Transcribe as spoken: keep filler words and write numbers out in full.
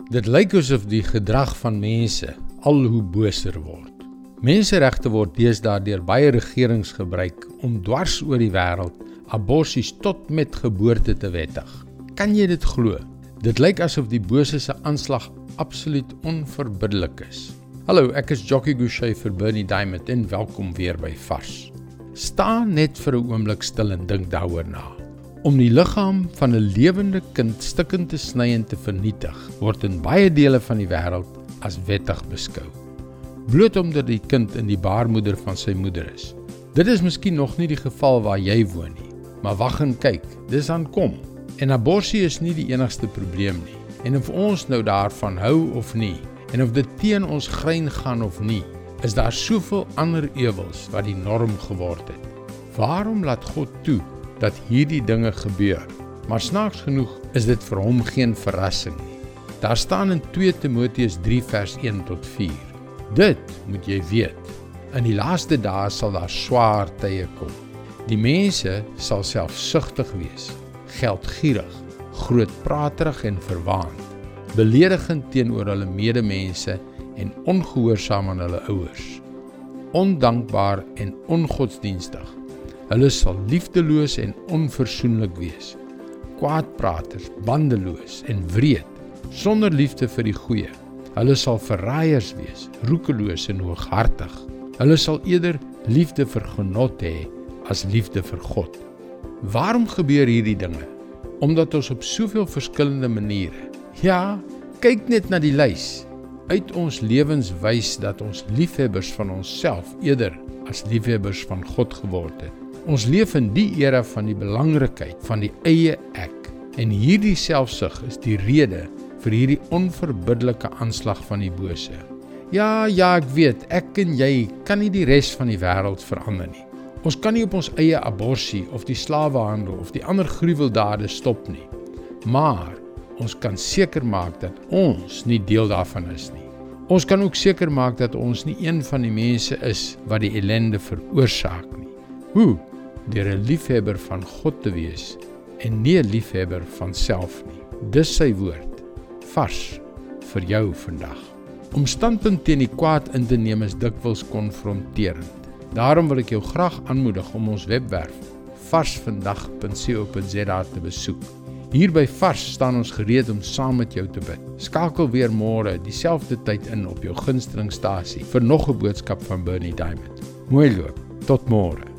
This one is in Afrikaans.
Dit lyk asof die gedrag van mense al hoe boser word. Menseregte word deesdae deur baie regerings gebruik om dwars oor die wêreld aborsies tot met geboorte te wettig. Kan jy dit glo? Dit lyk asof die bose se aanslag absoluut onverbiddelik is. Hallo, ek is Jockey Gouchee vir Bernie Diamond en welkom weer by Vars. Staan net vir 'n oomblik stil en dink daaroor na. Om die liggaam van 'n lewende kind stukkend te sny en te vernietig, word in baie dele van die wêreld as wettig beskou. Bloot omdat die kind in die baarmoeder van sy moeder is. Dit is miskien nog nie die geval waar jy woon nie, maar wag en kyk, dis aankom. En aborsie is nie die enigste probleem nie. En of ons nou daarvan hou of nie, en of dit teen ons grein gaan of nie, is daar soveel ander ewels wat die norm geword het. Waarom laat God toe dat hierdie dinge gebeur? Maar snaaks genoeg is dit vir hom geen verrassing nie. Daar staan in twee Timoteus drie vers een tot vier. Dit moet jy weet. In die laaste dae sal daar swaar tye kom. Die mense sal selfsugtig wees, geldgierig, grootpraterig en verwaand, beledigend teenoor hulle medemense en ongehoorsaam aan hulle ouers, ondankbaar en ongodsdienstig. Hulle sal liefdeloos en onversoenlik wees, kwaadpraters, bandeloos en wreed, sonder liefde vir die goeie. Hulle sal verraaiers wees, roekeloos en hooghartig. Hulle sal eerder liefde vir genot hê as liefde vir God. Waarom gebeur hierdie dinge? Omdat ons op soveel verskillende maniere, ja, kyk net na die lys, uit ons lewens wys dat ons liefhebbers van onsself eerder as liefhebbers van God geword het. Ons leef in die era van die belangrikheid van die eie ek, en hierdie selfsug is die rede vir hierdie onverbiddelike aanslag van die bose. Ja, ja, ek weet, ek en jy kan nie die res van die wêreld verander nie. Ons kan nie op ons eie aborsie of die slawehandel of die ander gruweldade stop nie. Maar ons kan seker maak dat ons nie deel daarvan is nie. Ons kan ook seker maak dat ons nie een van die mense is wat die ellende veroorsaak nie. Hoe? Deur 'n liefhebber van God te wees en nie 'n liefhebber van self nie. Dis sy woord, vars vir jou vandag. Om standpunt teen die kwaad in te neem is dikwels konfronterend. Daarom wil ek jou graag aanmoedig om ons webwerf varsvandag punt co punt za te besoek. Hier by Vars staan ons gereed om saam met jou te bid. Skakel weer môre dieselfde tyd in op jou gunstelingstasie vir nog 'n boodskap van Bernie Diamond. Mooi loop, tot môre.